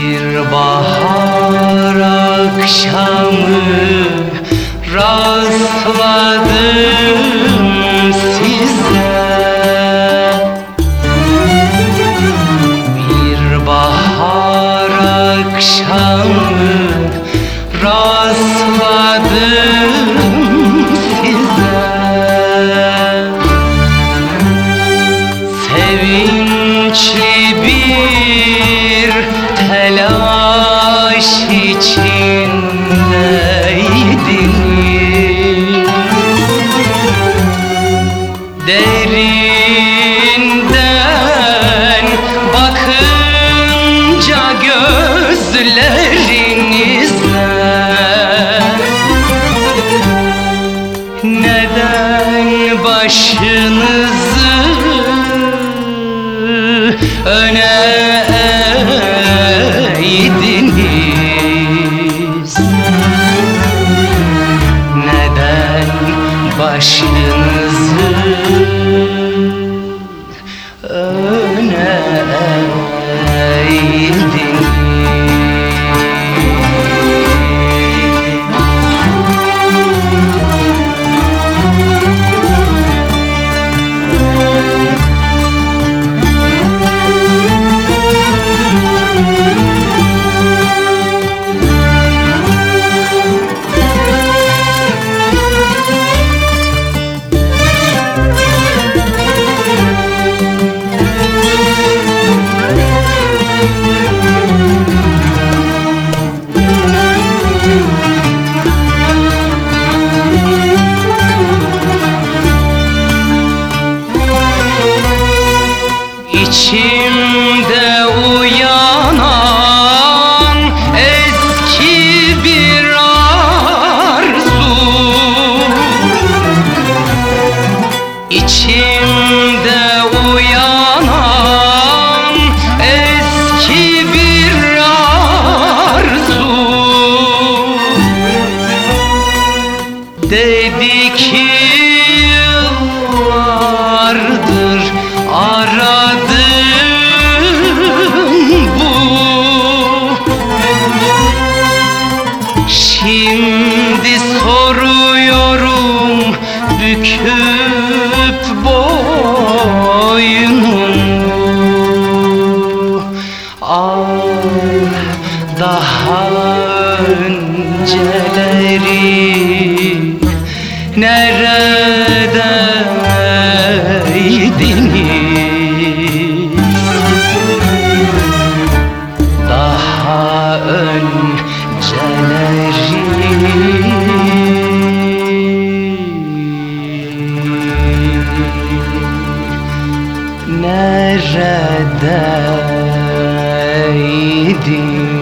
Bir bahar akşamı rastladım size. Bir bahar akşamı rastladım size. Sevinçli bir telaş içindeydim. Derinden bakınca gözlerinize neden başınızı öne eğdiniz? Neden başınızı öne eğdiniz? İçimde uyanan eski bir arzu, İçimde uyanan eski bir arzu. Dedi ki yıllardır aradım bu, şimdi soruyorum büküp boynumu. Ah, daha önceleri neredeydiniz? Daha önceleri neredeydiniz?